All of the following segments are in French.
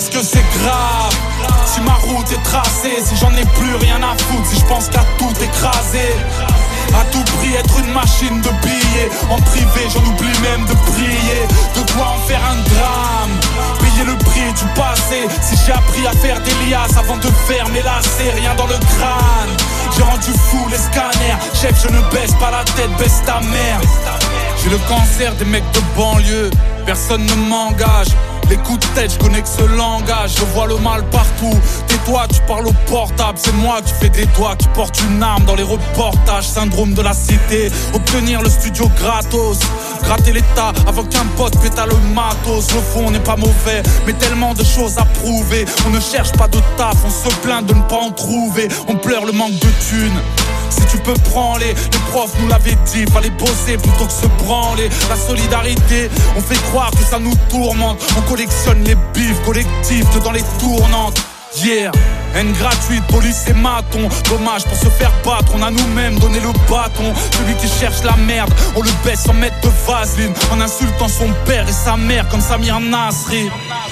est-ce que c'est grave? Si ma route est tracée, si j'en ai plus rien à foutre, si je pense qu'à tout écraser, à tout prix être une machine de billets. En privé j'en oublie même de prier. De quoi en faire un drame, payer le prix du passé. Si j'ai appris à faire des liasses avant de faire mes lacets, rien dans le crâne. J'ai rendu fou les scanners. Chef, je ne baisse pas la tête, baisse ta mère. J'ai le cancer des mecs de banlieue, personne ne m'engage. Les coups de tête, je connais que ce langage. Je vois le mal partout. Tais-toi, tu parles au portable. C'est moi qui fais des doigts, qui porte une arme dans les reportages. Syndrome de la cité, obtenir le studio gratos. Gratter l'état avant qu'un pote pétale le matos. Le fond n'est pas mauvais, mais tellement de choses à prouver. On ne cherche pas de taf, on se plaint de ne pas en trouver. On pleure le manque de thunes. Si tu peux prendre les profs nous l'avaient dit, fallait bosser plutôt que se branler. La solidarité, on fait croire que ça nous tourmente. On collectionne les bifs collectifs dans les tournantes. Yeah, haine gratuite, police et maton. Dommage pour se faire battre, on a nous-mêmes donné le bâton. Celui qui cherche la merde, on le baisse sans mettre de vaseline, en insultant son père et sa mère comme Samir Nasri.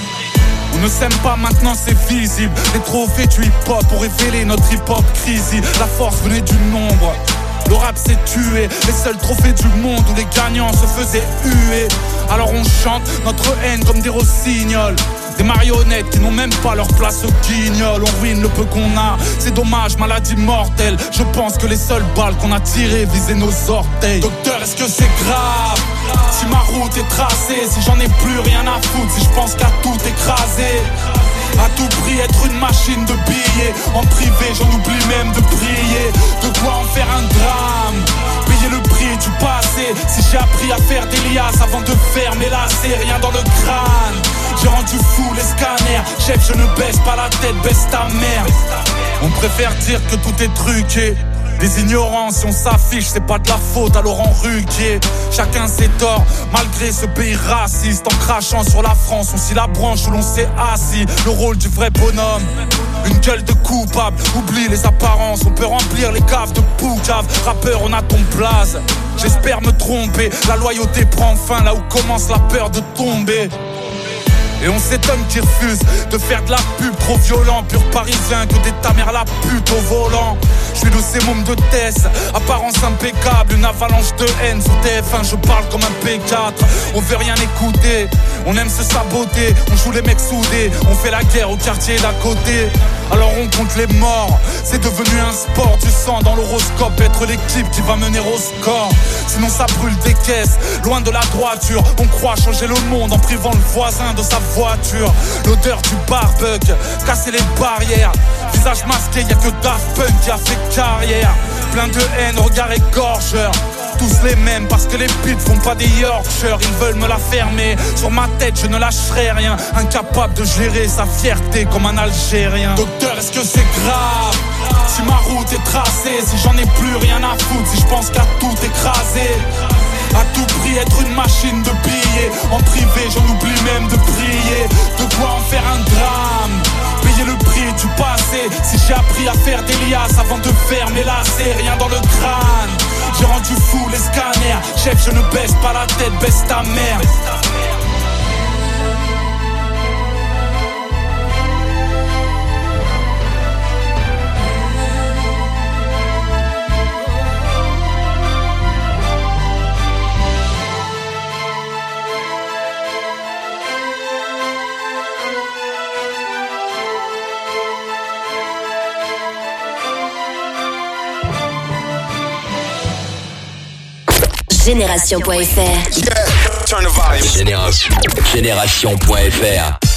On ne s'aime pas maintenant, c'est visible. Les trophées du hip-hop ont révélé notre hip-hop crazy. La force venait du nombre, le rap s'est tué. Les seuls trophées du monde où les gagnants se faisaient huer. Alors on chante notre haine comme des rossignols. Des marionnettes qui n'ont même pas leur place au guignol. On ruine le peu qu'on a, c'est dommage, maladie mortelle. Je pense que les seules balles qu'on a tirées visaient nos orteils. Docteur, est-ce que c'est grave? Si ma route est tracée, si j'en ai plus rien à foutre, si je pense qu'à tout écraser, à tout prix être une machine de billets. En privé j'en oublie même de prier. De quoi en faire un drame, payer le prix du passé. Si j'ai appris à faire des liasses avant de faire mes lacets, rien dans le crâne. J'ai rendu fou les scanners. Chef, je ne baisse pas la tête, baisse ta mère. On préfère dire que tout est truqué. Des ignorants, si on s'affiche, c'est pas de la faute à Laurent Ruquier. Chacun ses torts, malgré ce pays raciste. En crachant sur la France, on scie la branche où l'on s'est assis. Le rôle du vrai bonhomme, une gueule de coupable. Oublie les apparences, on peut remplir les caves de poucave. Rappeur, on a ton blaze, j'espère me tromper. La loyauté prend fin là où commence la peur de tomber. Et on s'étonne qu'ils refusent de faire de la pub trop violent. Pur parisien que des ta mère la pute au volant. Je suis le sémum de Tess, apparence impeccable. Une avalanche de haine sur TF1, je parle comme un P4. On veut rien écouter, on aime se saboter. On joue les mecs soudés, on fait la guerre au quartier d'à côté. Alors on compte les morts, c'est devenu un sport. Du sang dans l'horoscope, être l'équipe qui va mener au score. Sinon ça brûle des caisses, loin de la droiture. On croit changer le monde en privant le voisin de sa voiture. L'odeur du barbecue, casser les barrières. Visage masqué, y'a que Daft Punk qui a fait carrière. Plein de haine, regard égorgeur. Tous les mêmes parce que les putes font pas des Yorkshire. Ils veulent me la fermer, sur ma tête je ne lâcherai rien. Incapable de gérer sa fierté comme un Algérien. Docteur, est-ce que c'est grave? Si ma route est tracée, si j'en ai plus rien à foutre, si je pense qu'à tout écraser, à tout prix être une machine de billets. En privé j'en oublie même de prier. De quoi en faire un drame, payer le prix du passé. Si j'ai appris à faire des liasses avant de faire mes lacets, rien dans le crâne. J'ai rendu fou les scanners. Chef, je ne baisse pas la tête, baisse ta mère. Génération.fr. Génération.fr.